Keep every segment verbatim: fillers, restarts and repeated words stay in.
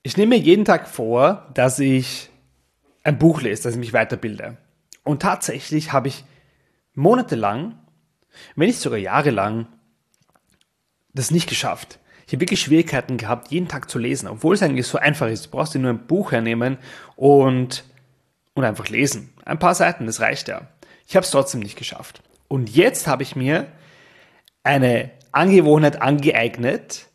Ich nehme mir jeden Tag vor, dass ich ein Buch lese, dass ich mich weiterbilde. Und tatsächlich habe ich monatelang, wenn nicht sogar jahrelang, das nicht geschafft. Ich habe wirklich Schwierigkeiten gehabt, jeden Tag zu lesen, obwohl es eigentlich so einfach ist. Du brauchst dir nur ein Buch hernehmen und, und einfach lesen. Ein paar Seiten, das reicht ja. Ich habe es trotzdem nicht geschafft. Und jetzt habe ich mir eine Angewohnheit angeeignet,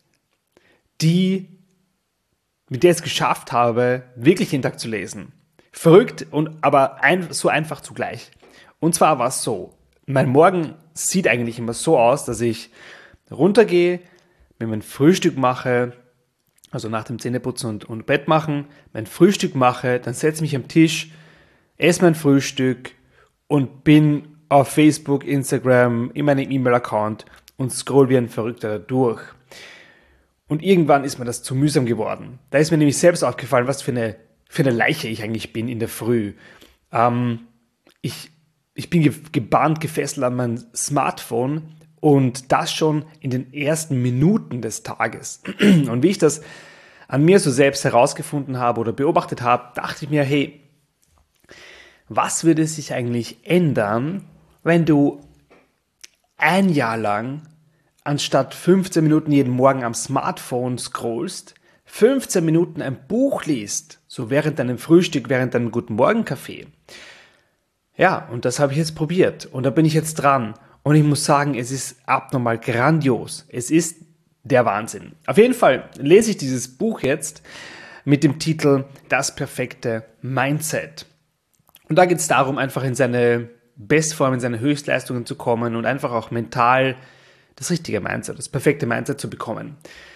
die mit der ich es geschafft habe, wirklich jeden Tag zu lesen. Verrückt, und aber ein, so einfach zugleich. Und zwar war es so, mein Morgen sieht eigentlich immer so aus, dass ich runtergehe, mir mein Frühstück mache, also nach dem Zähneputzen und, und Bett machen, mein Frühstück mache, dann setze mich am Tisch, esse mein Frühstück und bin auf Facebook, Instagram, in meinem E-Mail-Account und scroll wie ein Verrückter durch. Und irgendwann ist mir das zu mühsam geworden. Da ist mir nämlich selbst aufgefallen, was für eine, für eine Leiche ich eigentlich bin in der Früh. Ähm, ich, ich bin ge- gebannt, gefesselt an mein Smartphone und das schon in den ersten Minuten des Tages. Und wie ich das an mir so selbst herausgefunden habe oder beobachtet habe, dachte ich mir, hey, was würde sich eigentlich ändern, wenn du ein Jahr lang anstatt fünfzehn Minuten jeden Morgen am Smartphone scrollst, fünfzehn Minuten ein Buch liest, so während deinem Frühstück, während deinem Guten Morgen Kaffee. Ja, und das habe ich jetzt probiert und da bin ich jetzt dran und ich muss sagen, es ist abnormal grandios. Es ist der Wahnsinn. Auf jeden Fall lese ich dieses Buch jetzt mit dem Titel Das perfekte Mindset. Und da geht es darum, einfach in seine Bestform, in seine Höchstleistungen zu kommen und einfach auch mental das richtige Mindset, das perfekte Mindset zu bekommen.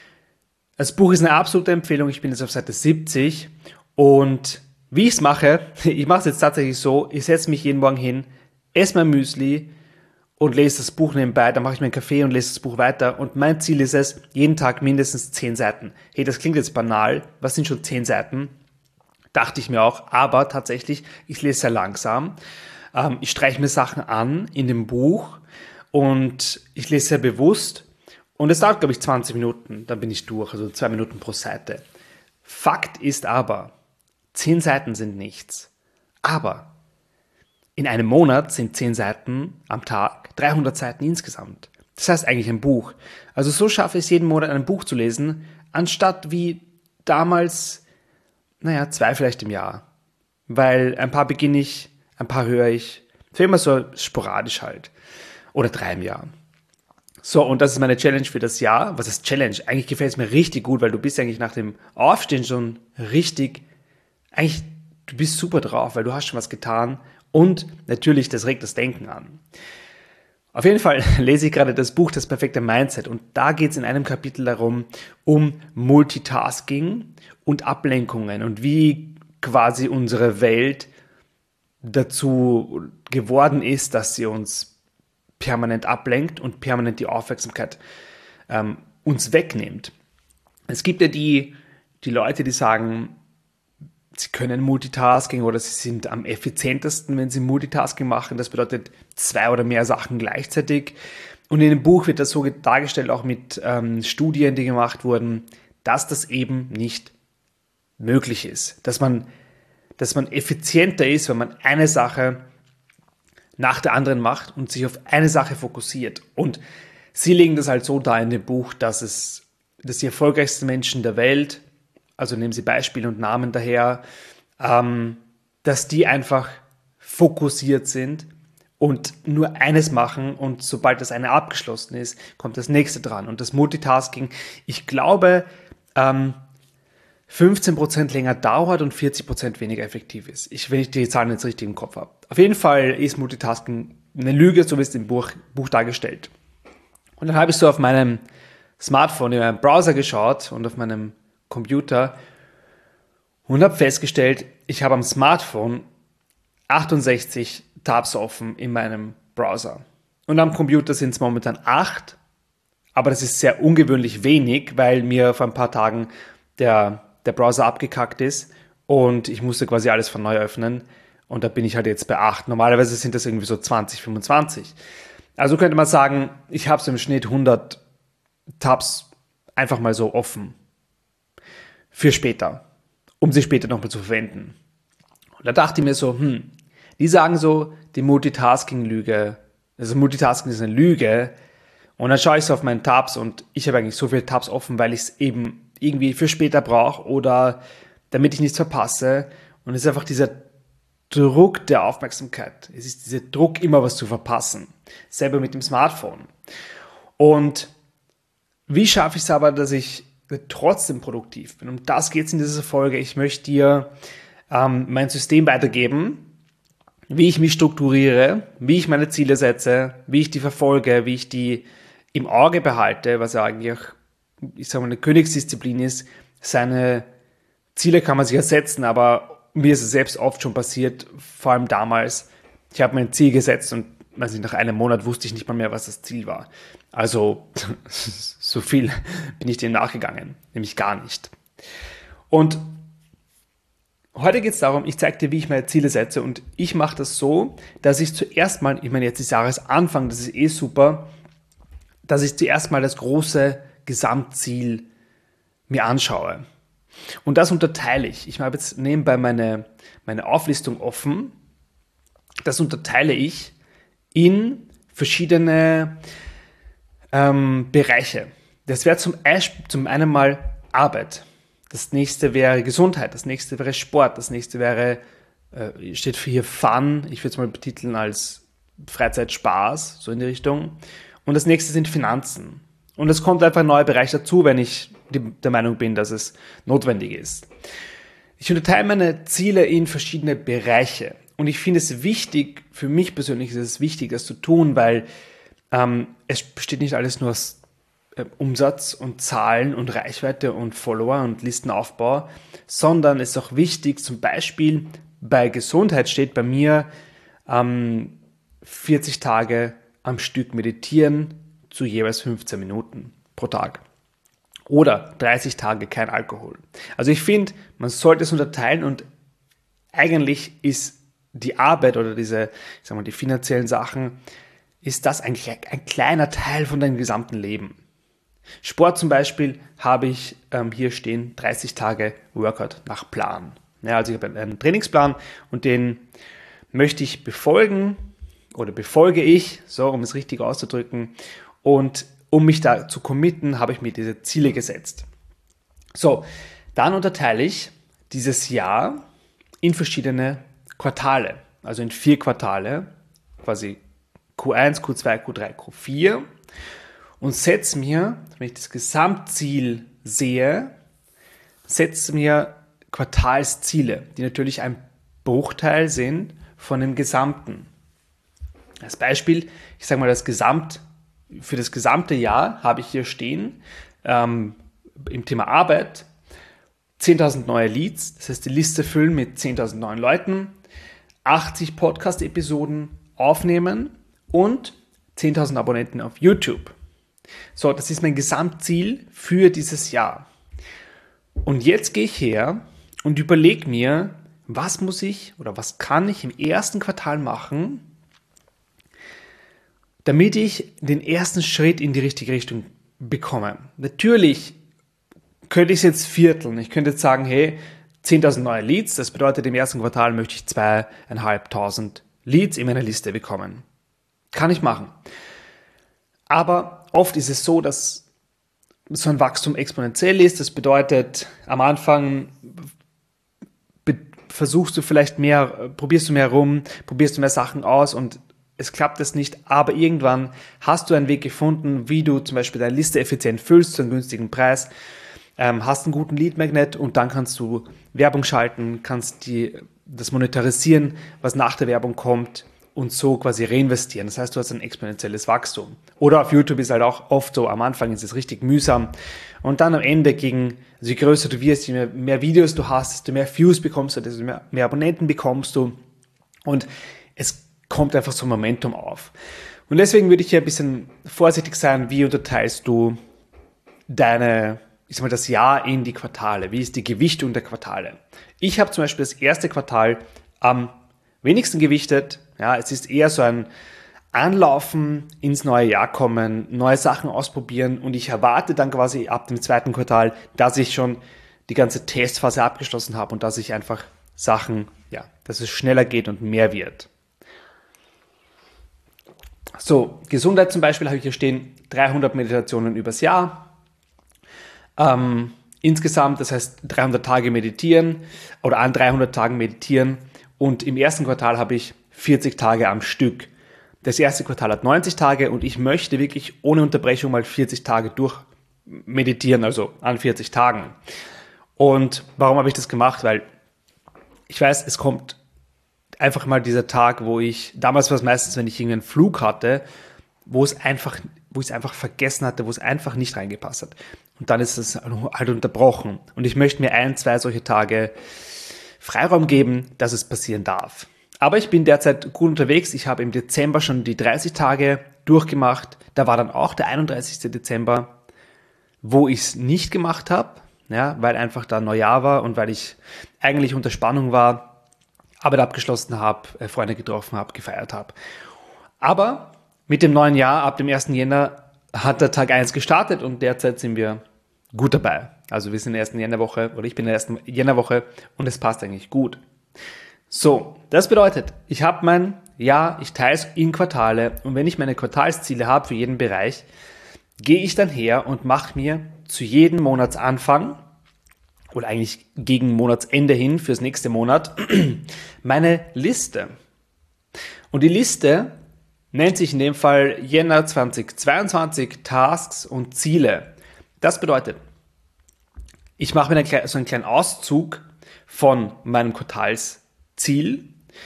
Das Buch ist eine absolute Empfehlung. Ich bin jetzt auf Seite siebzig und wie ich es mache, ich mache es jetzt tatsächlich so, ich setze mich jeden Morgen hin, esse mein Müsli und lese das Buch nebenbei, dann mache ich meinen Kaffee und lese das Buch weiter und mein Ziel ist es, jeden Tag mindestens zehn Seiten. Hey, das klingt jetzt banal, was sind schon zehn Seiten? Dachte ich mir auch, aber tatsächlich, ich lese sehr langsam. Ähm, ich streiche mir Sachen an in dem Buch und ich lese sehr bewusst und es dauert, glaube ich, zwanzig Minuten, dann bin ich durch, also zwei Minuten pro Seite. Fakt ist aber, zehn Seiten sind nichts. Aber in einem Monat sind zehn Seiten am Tag, dreihundert Seiten insgesamt. Das heißt eigentlich ein Buch. Also so schaffe ich es, jeden Monat ein Buch zu lesen, anstatt wie damals, naja, zwei vielleicht im Jahr. Weil ein paar beginne ich, ein paar höre ich, für immer so sporadisch halt. Oder drei im Jahr. So, und das ist meine Challenge für das Jahr. Was ist Challenge? Eigentlich gefällt es mir richtig gut, weil du bist eigentlich nach dem Aufstehen schon richtig, eigentlich, du bist super drauf, weil du hast schon was getan und natürlich, das regt das Denken an. Auf jeden Fall lese ich gerade das Buch Das perfekte Mindset und da geht es in einem Kapitel darum, um Multitasking und Ablenkungen und wie quasi unsere Welt dazu geworden ist, dass sie uns permanent ablenkt und permanent die Aufmerksamkeit ähm, uns wegnimmt. Es gibt ja die, die Leute, die sagen, sie können Multitasking oder sie sind am effizientesten, wenn sie Multitasking machen. Das bedeutet zwei oder mehr Sachen gleichzeitig. Und in dem Buch wird das so dargestellt, auch mit ähm, Studien, die gemacht wurden, dass das eben nicht möglich ist. Dass man, dass man effizienter ist, wenn man eine Sache nach der anderen macht und sich auf eine Sache fokussiert. Und sie legen das halt so dar in dem Buch, dass es, dass die erfolgreichsten Menschen der Welt, also nehmen sie Beispiele und Namen daher, ähm, dass die einfach fokussiert sind und nur eines machen und sobald das eine abgeschlossen ist, kommt das nächste dran. Und das Multitasking, ich glaube, ähm, fünfzehn Prozent länger dauert und vierzig Prozent weniger effektiv ist. Ich, wenn ich die Zahlen jetzt richtig im Kopf habe. Auf jeden Fall ist Multitasking eine Lüge, so wie es im Buch, Buch dargestellt. Und dann habe ich so auf meinem Smartphone in meinem Browser geschaut und auf meinem Computer und habe festgestellt, ich habe am Smartphone achtundsechzig Tabs offen in meinem Browser. Und am Computer sind es momentan acht, aber das ist sehr ungewöhnlich wenig, weil mir vor ein paar Tagen der der Browser abgekackt ist und ich musste quasi alles von neu öffnen und da bin ich halt jetzt bei acht. Normalerweise sind das irgendwie so zwanzig, fünfundzwanzig. Also könnte man sagen, ich habe so im Schnitt hundert Tabs einfach mal so offen. für später, um sie später nochmal zu verwenden. Und da dachte ich mir so, hm, die sagen so, die Multitasking-Lüge, also Multitasking ist eine Lüge. Und dann schaue ich so auf meinen Tabs und ich habe eigentlich so viele Tabs offen, weil ich es eben irgendwie für später brauche oder damit ich nichts verpasse. Und es ist einfach dieser Druck der Aufmerksamkeit. Es ist dieser Druck, immer was zu verpassen. Selber mit dem Smartphone. Und wie schaffe ich es aber, dass ich trotzdem produktiv bin? Um das geht es in dieser Folge. Ich möchte dir ähm, mein System weitergeben, wie ich mich strukturiere, wie ich meine Ziele setze, wie ich die verfolge, wie ich die im Auge behalte, was ja eigentlich, ich sage mal, eine Königsdisziplin ist. Seine Ziele kann man sich ersetzen, aber mir ist es selbst oft schon passiert, vor allem damals. Ich habe mir ein Ziel gesetzt und weiß nicht, nach einem Monat wusste ich nicht mal mehr, was das Ziel war. Also so viel bin ich dem nachgegangen, nämlich gar nicht. Und heute geht es darum, ich zeige dir, wie ich meine Ziele setze und ich mache das so, dass ich zuerst mal, ich meine jetzt ist Jahresanfang, das ist eh super, dass ich zuerst mal das große Gesamtziel mir anschaue. Und das unterteile ich. Ich habe jetzt nebenbei meine, meine Auflistung offen. Das unterteile ich in verschiedene ähm, Bereiche. Das wäre zum, zum einen mal Arbeit. Das nächste wäre Gesundheit. Das nächste wäre Sport. Das nächste wäre, äh, steht für hier Fun. Ich würde es mal betiteln als Freizeit-Spaß, so in die Richtung. Und das nächste sind Finanzen. Und es kommt einfach ein neuer Bereich dazu, wenn ich der Meinung bin, dass es notwendig ist. Ich unterteile meine Ziele in verschiedene Bereiche. Und ich finde es wichtig, für mich persönlich ist es wichtig, das zu tun, weil ähm, es besteht nicht alles nur aus äh, Umsatz und Zahlen und Reichweite und Follower und Listenaufbau, sondern es ist auch wichtig, zum Beispiel bei Gesundheit steht bei mir ähm, vierzig Tage am Stück meditieren zu jeweils fünfzehn Minuten pro Tag. Oder dreißig Tage kein Alkohol. Also ich finde, man sollte es unterteilen und eigentlich ist die Arbeit oder diese, ich sag mal, die finanziellen Sachen, ist das eigentlich ein kleiner Teil von deinem gesamten Leben. Sport zum Beispiel habe ich ähm, hier stehen, dreißig Tage Workout nach Plan. Ja, also ich habe einen Trainingsplan und den möchte ich befolgen oder befolge ich, so um es richtig auszudrücken. Und um mich da zu committen, habe ich mir diese Ziele gesetzt. So, dann unterteile ich dieses Jahr in verschiedene Quartale, also in vier Quartale, quasi Q eins, Q zwei, Q drei, Q vier und setze mir, wenn ich das Gesamtziel sehe, setze mir Quartalsziele, die natürlich ein Bruchteil sind von dem Gesamten. Als Beispiel, ich sage mal, das Gesamt, für das gesamte Jahr habe ich hier stehen, ähm, im Thema Arbeit, zehntausend neue Leads, das heißt die Liste füllen mit zehntausend neuen Leuten, achtzig Podcast-Episoden aufnehmen und zehntausend Abonnenten auf YouTube. So, das ist mein Gesamtziel für dieses Jahr. Und jetzt gehe ich her und überlege mir, was muss ich oder was kann ich im ersten Quartal machen, damit ich den ersten Schritt in die richtige Richtung bekomme. Natürlich könnte ich es jetzt vierteln. Ich könnte jetzt sagen, hey, zehntausend neue Leads, das bedeutet, im ersten Quartal möchte ich zweitausendfünfhundert Leads in meiner Liste bekommen. Kann ich machen. Aber oft ist es so, dass so ein Wachstum exponentiell ist. Das bedeutet, am Anfang versuchst du vielleicht mehr, probierst du mehr rum, probierst du mehr Sachen aus und es klappt es nicht, aber irgendwann hast du einen Weg gefunden, wie du zum Beispiel deine Liste effizient füllst zu einem günstigen Preis, ähm, hast einen guten Lead-Magnet und dann kannst du Werbung schalten, kannst die, das monetarisieren, was nach der Werbung kommt und so quasi reinvestieren. Das heißt, du hast ein exponentielles Wachstum. Oder auf YouTube ist halt auch oft so, am Anfang ist es richtig mühsam und dann am Ende gegen, also je größer du wirst, je mehr, mehr Videos du hast, desto mehr Views bekommst du, desto mehr, mehr Abonnenten bekommst du und es kommt einfach so ein Momentum auf. Und deswegen würde ich hier ein bisschen vorsichtig sein, wie unterteilst du deine, ich sag mal, das Jahr in die Quartale? Wie ist die Gewichtung der Quartale? Ich habe zum Beispiel das erste Quartal am wenigsten gewichtet. Ja, es ist eher so ein Anlaufen, ins neue Jahr kommen, neue Sachen ausprobieren und ich erwarte dann quasi ab dem zweiten Quartal, dass ich schon die ganze Testphase abgeschlossen habe und dass ich einfach Sachen, ja, dass es schneller geht und mehr wird. So, Gesundheit zum Beispiel habe ich hier stehen, dreihundert Meditationen übers Jahr. Ähm, insgesamt, das heißt dreihundert Tage meditieren oder an dreihundert Tagen meditieren. Und im ersten Quartal habe ich vierzig Tage am Stück. Das erste Quartal hat neunzig Tage und ich möchte wirklich ohne Unterbrechung mal vierzig Tage durch meditieren, also an vierzig Tagen. Und warum habe ich das gemacht? Weil ich weiß, es kommt einfach mal dieser Tag, wo ich, damals war es meistens, wenn ich irgendeinen Flug hatte, wo es einfach, wo ich es einfach vergessen hatte, wo es einfach nicht reingepasst hat. Und dann ist es halt unterbrochen. Und ich möchte mir ein, zwei solche Tage Freiraum geben, dass es passieren darf. Aber ich bin derzeit gut unterwegs. Ich habe im Dezember schon die dreißig Tage durchgemacht. Da war dann auch der einunddreißigster Dezember, wo ich es nicht gemacht habe, ja, weil einfach da Neujahr war und weil ich eigentlich unter Spannung war, Arbeit abgeschlossen habe, Freunde getroffen habe, gefeiert habe. Aber mit dem neuen Jahr, ab dem ersten Jänner, hat der Tag eins gestartet und derzeit sind wir gut dabei. Also wir sind in der ersten Jännerwoche oder ich bin in der ersten Jännerwoche und es passt eigentlich gut. So, das bedeutet, ich habe mein Jahr, ich teile es in Quartale und wenn ich meine Quartalsziele habe für jeden Bereich, gehe ich dann her und mache mir zu jedem Monatsanfang oder eigentlich gegen Monatsende hin fürs nächste Monat meine Liste. Und die Liste nennt sich in dem Fall Jänner zweitausendzweiundzwanzig Tasks und Ziele. Das bedeutet, ich mache mir dann so einen kleinen Auszug von meinem Quartalsziel.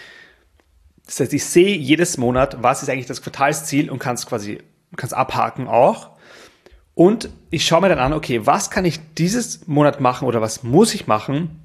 Das heißt, ich sehe jedes Monat, was ist eigentlich das Quartalsziel und kann es quasi kann's abhaken auch. Und ich schaue mir dann an, okay, was kann ich dieses Monat machen oder was muss ich machen,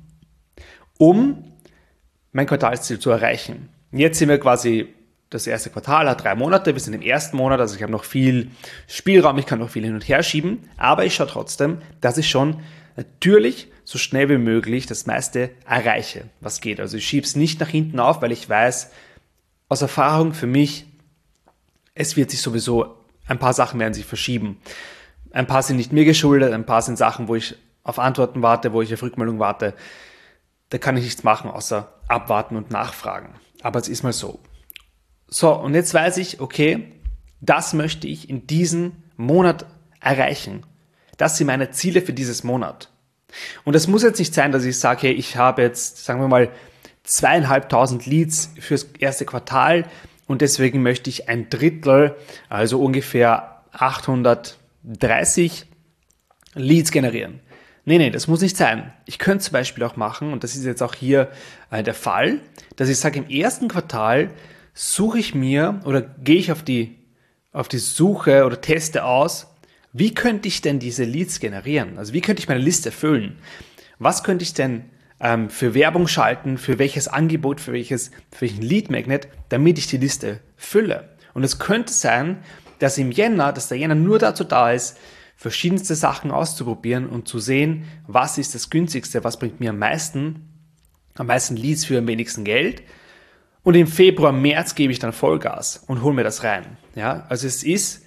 um mein Quartalsziel zu erreichen. Jetzt sind wir quasi, das erste Quartal hat drei Monate, wir sind im ersten Monat, also ich habe noch viel Spielraum, ich kann noch viel hin und her schieben, aber ich schaue trotzdem, dass ich schon natürlich so schnell wie möglich das meiste erreiche, was geht. Also ich schiebe es nicht nach hinten auf, weil ich weiß, aus Erfahrung für mich, es wird sich sowieso, ein paar Sachen werden sich verschieben. Ein paar sind nicht mir geschuldet, ein paar sind Sachen, wo ich auf Antworten warte, wo ich auf Rückmeldung warte. Da kann ich nichts machen, außer abwarten und nachfragen. Aber es ist mal so. So, und jetzt weiß ich, okay, das möchte ich in diesem Monat erreichen. Das sind meine Ziele für dieses Monat. Und es muss jetzt nicht sein, dass ich sage, hey, ich habe jetzt, sagen wir mal, zweieinhalbtausend Leads fürs erste Quartal und deswegen möchte ich ein Drittel, also ungefähr achthundertdreißig Leads generieren. Nee, nee, das muss nicht sein. Ich könnte zum Beispiel auch machen, und das ist jetzt auch hier äh, der Fall, dass ich sage, im ersten Quartal suche ich mir oder gehe ich auf die, auf die Suche oder teste aus, wie könnte ich denn diese Leads generieren? Also wie könnte ich meine Liste füllen? Was könnte ich denn ähm, für Werbung schalten, für welches Angebot, für welches, für welchen Lead Magnet, damit ich die Liste fülle? Und es könnte sein, dass im Jänner, dass der Jänner nur dazu da ist, verschiedenste Sachen auszuprobieren und zu sehen, was ist das günstigste, was bringt mir am meisten, am meisten Leads für am wenigsten Geld. Und im Februar, März gebe ich dann Vollgas und hole mir das rein. Ja, also es ist,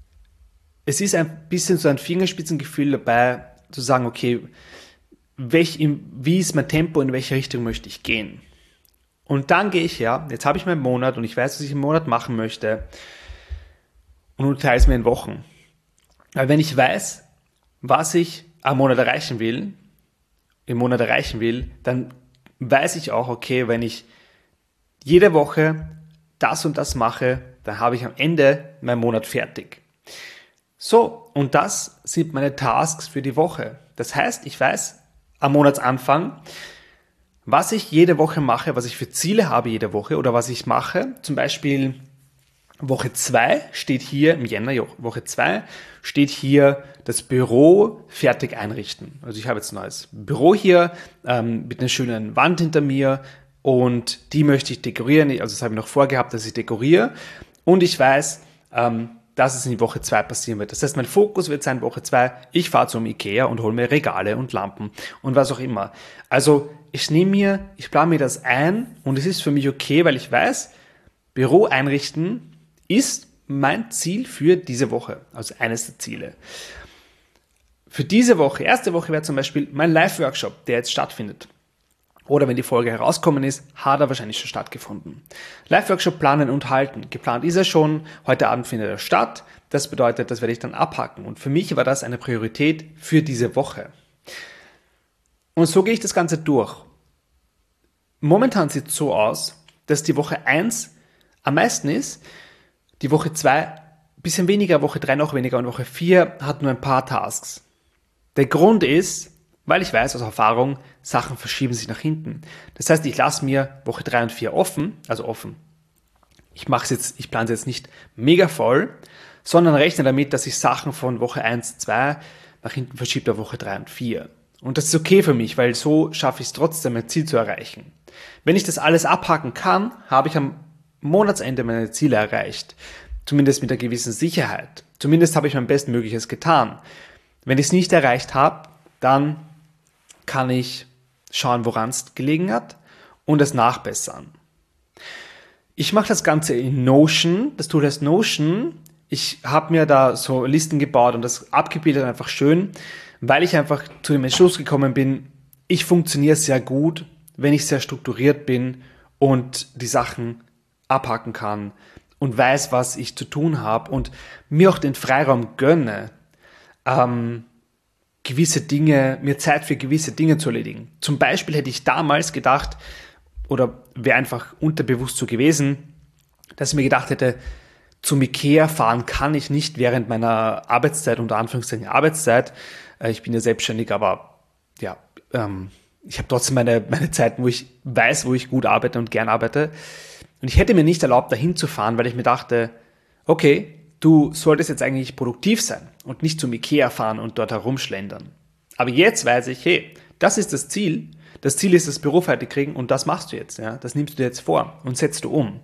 es ist ein bisschen so ein Fingerspitzengefühl dabei, zu sagen, okay, welch, wie ist mein Tempo, in welche Richtung möchte ich gehen? Und dann gehe ich her, jetzt habe ich meinen Monat und ich weiß, was ich im Monat machen möchte und teile es mir in Wochen. Weil wenn ich weiß, was ich am Monat erreichen will, im Monat erreichen will, dann weiß ich auch, okay, wenn ich jede Woche das und das mache, dann habe ich am Ende meinen Monat fertig. So, und das sind meine Tasks für die Woche. Das heißt, ich weiß am Monatsanfang, was ich jede Woche mache, was ich für Ziele habe jede Woche oder was ich mache. Zum Beispiel Woche zwei steht hier, im Jänner, Woche zwei steht hier das Büro fertig einrichten. Also ich habe jetzt ein neues Büro hier ähm, mit einer schönen Wand hinter mir und die möchte ich dekorieren. Also das habe ich noch vorgehabt, dass ich dekoriere und ich weiß, ähm, dass es in die Woche zwei passieren wird. Das heißt, mein Fokus wird sein, Woche zwei, ich fahre zum Ikea und hole mir Regale und Lampen und was auch immer. Also ich nehme mir, ich plane mir das ein und es ist für mich okay, weil ich weiß, Büro einrichten ist mein Ziel für diese Woche, also eines der Ziele. für diese Woche, erste Woche wäre zum Beispiel mein Live-Workshop, der jetzt stattfindet. Oder wenn die Folge herauskommen ist, hat er wahrscheinlich schon stattgefunden. Live-Workshop planen und halten. Geplant ist er schon. Heute Abend findet er statt. Das bedeutet, das werde ich dann abhaken. Und für mich war das eine Priorität für diese Woche. Und so gehe ich das Ganze durch. Momentan sieht es so aus, dass die Woche eins am meisten ist, die Woche zwei ein bisschen weniger, Woche drei noch weniger und Woche vier hat nur ein paar Tasks. Der Grund ist, weil ich weiß aus Erfahrung, Sachen verschieben sich nach hinten. Das heißt, ich lasse mir Woche drei und vier offen, also offen. Ich mache es jetzt, ich plane es jetzt nicht mega voll, sondern rechne damit, dass ich Sachen von Woche eins, zwei nach hinten verschiebe auf Woche drei und vier. Und das ist okay für mich, weil so schaffe ich es trotzdem, mein Ziel zu erreichen. Wenn ich das alles abhaken kann, habe ich am Monatsende meine Ziele erreicht. Zumindest mit einer gewissen Sicherheit. Zumindest habe ich mein Bestmögliches getan. Wenn ich es nicht erreicht habe, dann kann ich schauen, woran es gelegen hat und es nachbessern. Ich mache das Ganze in Notion. Das Tool heißt Notion. Ich habe mir da so Listen gebaut und das abgebildet einfach schön, weil ich einfach zu dem Entschluss gekommen bin, ich funktioniere sehr gut, wenn ich sehr strukturiert bin und die Sachen abhaken kann und weiß, was ich zu tun habe und mir auch den Freiraum gönne, ähm, gewisse Dinge, mir Zeit für gewisse Dinge zu erledigen. Zum Beispiel hätte ich damals gedacht, oder wäre einfach unterbewusst so gewesen, dass ich mir gedacht hätte, zum Ikea fahren kann ich nicht während meiner Arbeitszeit, unter Anführungszeichen Arbeitszeit. Ich bin ja selbstständig, aber ja, ähm, ich habe trotzdem meine, meine Zeiten, wo ich weiß, wo ich gut arbeite und gern arbeite. Und ich hätte mir nicht erlaubt, dahin zu fahren, weil ich mir dachte, okay, du solltest jetzt eigentlich produktiv sein und nicht zum Ikea fahren und dort herumschlendern. Aber jetzt weiß ich, hey, das ist das Ziel. Das Ziel ist, das Büro fertig kriegen und das machst du jetzt. Ja? Das nimmst du dir jetzt vor und setzt du um.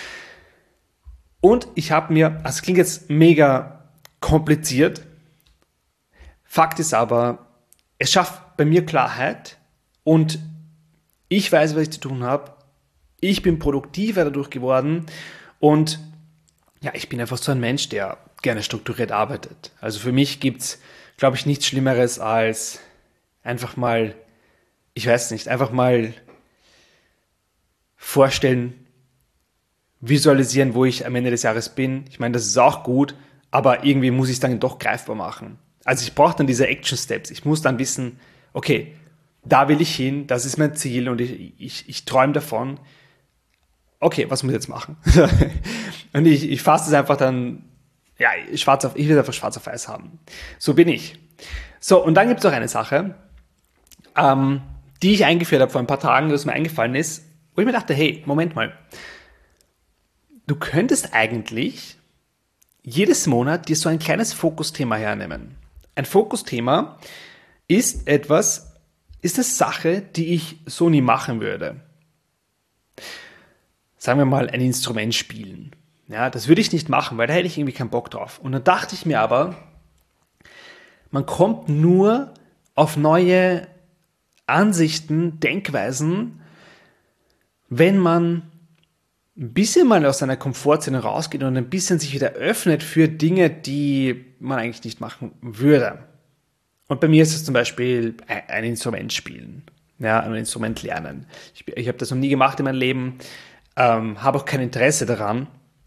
Und ich habe mir, also es klingt jetzt mega kompliziert, Fakt ist aber, es schafft bei mir Klarheit und ich weiß, was ich zu tun habe. Ich bin produktiver dadurch geworden und ja, ich bin einfach so ein Mensch, der gerne strukturiert arbeitet. Also für mich gibt es, glaube ich, nichts Schlimmeres als einfach mal, ich weiß nicht, einfach mal vorstellen, visualisieren, wo ich am Ende des Jahres bin. Ich meine, das ist auch gut, aber irgendwie muss ich es dann doch greifbar machen. Also ich brauche dann diese Action Steps. Ich muss dann wissen, okay, da will ich hin, das ist mein Ziel und ich, ich, ich träume davon. Okay, was muss ich jetzt machen? Und ich, ich fasse es einfach dann, ja, schwarz auf, ich will einfach schwarz auf weiß haben. So bin ich. So, und dann gibt es noch eine Sache, ähm, die ich eingeführt habe vor ein paar Tagen, was mir eingefallen ist, wo ich mir dachte, hey, Moment mal, du könntest eigentlich jedes Monat dir so ein kleines Fokusthema hernehmen. Ein Fokusthema ist etwas, ist eine Sache, die ich so nie machen würde. Sagen wir mal, ein Instrument spielen. Ja, das würde ich nicht machen, weil da hätte ich irgendwie keinen Bock drauf. Und dann dachte ich mir aber, man kommt nur auf neue Ansichten, Denkweisen, wenn man ein bisschen mal aus seiner Komfortzone rausgeht und ein bisschen sich wieder öffnet für Dinge, die man eigentlich nicht machen würde. Und bei mir ist es zum Beispiel ein Instrument spielen, ja, ein Instrument lernen. Ich, ich habe das noch nie gemacht in meinem Leben, ähm, habe auch kein Interesse daran.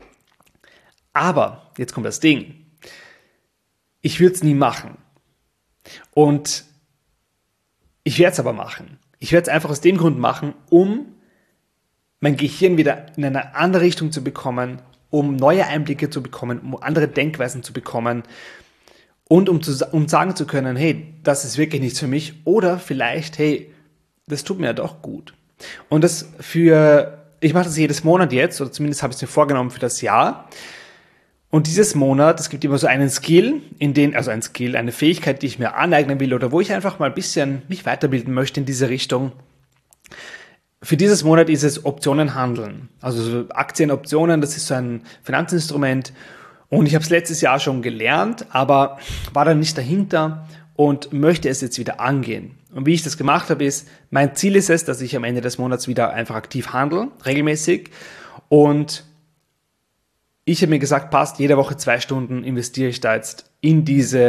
Aber, jetzt kommt das Ding, ich würde es nie machen. Und ich werde es aber machen. Ich werde es einfach aus dem Grund machen, um mein Gehirn wieder in eine andere Richtung zu bekommen, um neue Einblicke zu bekommen, um andere Denkweisen zu bekommen und um, zu, um sagen zu können, hey, das ist wirklich nichts für mich oder vielleicht, hey, das tut mir ja doch gut. Und das für, ich mache das jedes Monat jetzt, oder zumindest habe ich es mir vorgenommen für das Jahr. Und dieses Monat, es gibt immer so einen Skill, in den, also ein Skill, eine Fähigkeit, die ich mir aneignen will oder wo ich einfach mal ein bisschen mich weiterbilden möchte in diese Richtung. Für dieses Monat ist es Optionen handeln. Also so Aktienoptionen, das ist so ein Finanzinstrument. Und ich habe es letztes Jahr schon gelernt, aber war dann nicht dahinter und möchte es jetzt wieder angehen. Und wie ich das gemacht habe, ist, mein Ziel ist es, dass ich am Ende des Monats wieder einfach aktiv handle, regelmäßig. Und ich habe mir gesagt, passt, jede Woche zwei Stunden investiere ich da jetzt in diese,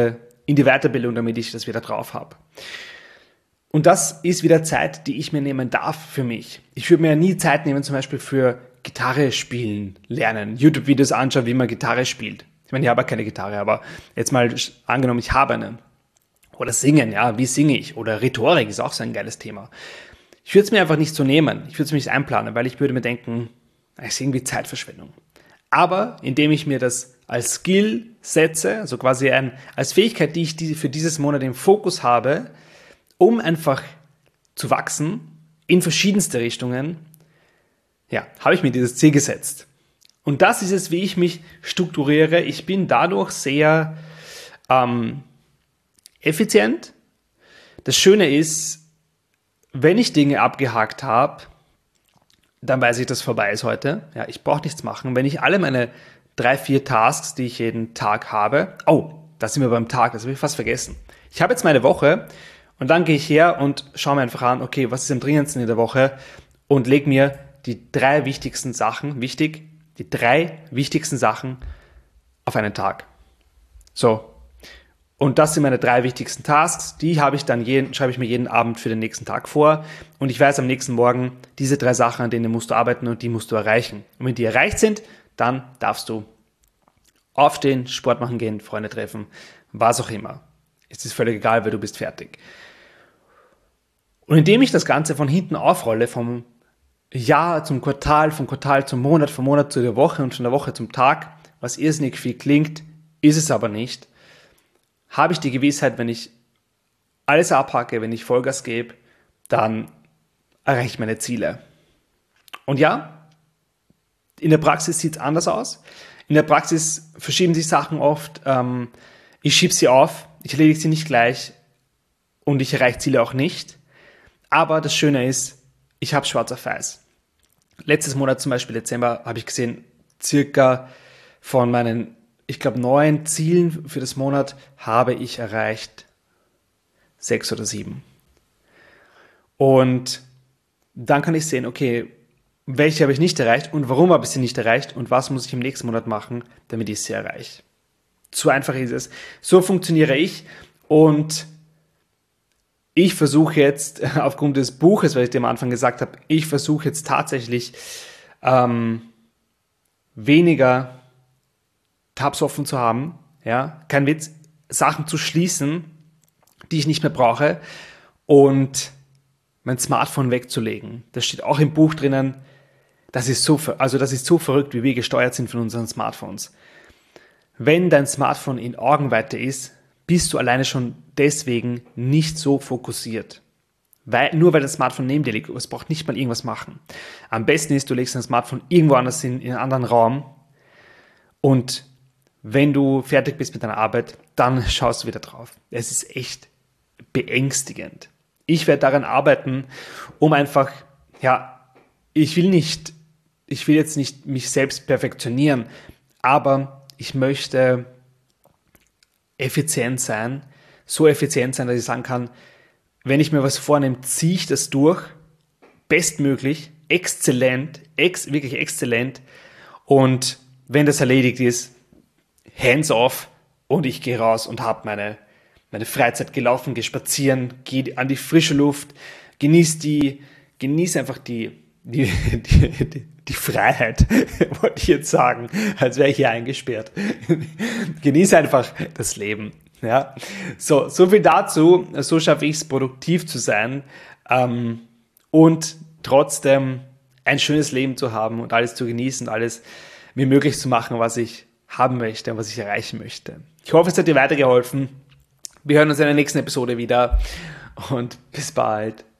in die Weiterbildung, damit ich das wieder drauf habe. Und das ist wieder Zeit, die ich mir nehmen darf für mich. Ich würde mir ja nie Zeit nehmen, zum Beispiel für Gitarre spielen, lernen, YouTube-Videos anschauen, wie man Gitarre spielt. Ich meine, ich habe ja keine Gitarre, aber jetzt mal angenommen, ich habe eine. Oder singen, ja, wie singe ich? Oder Rhetorik ist auch so ein geiles Thema. Ich würde es mir einfach nicht so nehmen. Ich würde es mir nicht einplanen, weil ich würde mir denken, das ist irgendwie Zeitverschwendung. Aber indem ich mir das als Skill setze, also quasi ein, als Fähigkeit, die ich die für dieses Monat im Fokus habe, um einfach zu wachsen in verschiedenste Richtungen, ja, habe ich mir dieses Ziel gesetzt. Und das ist es, wie ich mich strukturiere. Ich bin dadurch sehr ähm, effizient. Das Schöne ist, wenn ich Dinge abgehakt habe, dann weiß ich, dass vorbei ist heute. Ja, ich brauche nichts machen. Wenn ich alle meine drei, vier Tasks, die ich jeden Tag habe, oh, da sind wir beim Tag, das habe ich fast vergessen. Ich habe jetzt meine Woche und dann gehe ich her und schaue mir einfach an, okay, was ist am dringendsten in der Woche und lege mir die drei wichtigsten Sachen, wichtig, die drei wichtigsten Sachen auf einen Tag. So. Und das sind meine drei wichtigsten Tasks, die habe ich dann jeden, schreibe ich mir jeden Abend für den nächsten Tag vor und ich weiß am nächsten Morgen, diese drei Sachen, an denen musst du arbeiten und die musst du erreichen. Und wenn die erreicht sind, dann darfst du aufstehen, Sport machen gehen, Freunde treffen, was auch immer. Es ist völlig egal, weil du bist fertig. Und indem ich das Ganze von hinten aufrolle, vom Jahr zum Quartal, vom Quartal zum Monat, vom Monat zu der Woche und von der Woche zum Tag, was irrsinnig viel klingt, ist es aber nicht, habe ich die Gewissheit, wenn ich alles abhacke, wenn ich Vollgas gebe, dann erreiche ich meine Ziele. Und ja, in der Praxis sieht es anders aus. In der Praxis verschieben sich Sachen oft. Ähm, ich schiebe sie auf, ich erledige sie nicht gleich und ich erreiche Ziele auch nicht. Aber das Schöne ist, ich habe schwarz auf weiß. Letztes Monat, zum Beispiel Dezember, habe ich gesehen, circa von meinen, ich glaube, neun Zielen für das Monat habe ich erreicht sechs oder sieben. Und dann kann ich sehen, okay, welche habe ich nicht erreicht und warum habe ich sie nicht erreicht und was muss ich im nächsten Monat machen, damit ich sie erreiche. So einfach ist es. So funktioniere ich und ich versuche jetzt, aufgrund des Buches, weil ich dir am Anfang gesagt habe, ich versuche jetzt tatsächlich ähm, weniger Tabs offen zu haben, ja, kein Witz, Sachen zu schließen, die ich nicht mehr brauche und mein Smartphone wegzulegen. Das steht auch im Buch drinnen. Das ist so, also das ist so verrückt, wie wir gesteuert sind von unseren Smartphones. Wenn dein Smartphone in Augenweite ist, bist du alleine schon deswegen nicht so fokussiert. Weil, nur weil das Smartphone neben dir liegt, es braucht nicht mal irgendwas machen. Am besten ist, du legst dein Smartphone irgendwo anders hin, in einen anderen Raum und wenn du fertig bist mit deiner Arbeit, dann schaust du wieder drauf. Es ist echt beängstigend. Ich werde daran arbeiten, um einfach, ja, ich will nicht, ich will jetzt nicht mich selbst perfektionieren, aber ich möchte effizient sein, so effizient sein, dass ich sagen kann, wenn ich mir was vornehme, ziehe ich das durch, bestmöglich, exzellent, ex, wirklich exzellent und wenn das erledigt ist, hands off und ich gehe raus und habe meine, meine Freizeit gelaufen, gehe spazieren, gehe an die frische Luft, genieße die, genieße einfach die, die, die, die, die Freiheit, wollte ich jetzt sagen, als wäre ich hier eingesperrt. Genieße einfach das Leben. Ja, so, so viel dazu. So schaffe ich es, produktiv zu sein ähm, und trotzdem ein schönes Leben zu haben und alles zu genießen, alles mir möglich zu machen, was ich haben möchte und was ich erreichen möchte. Ich hoffe, es hat dir weitergeholfen. Wir hören uns in der nächsten Episode wieder und bis bald.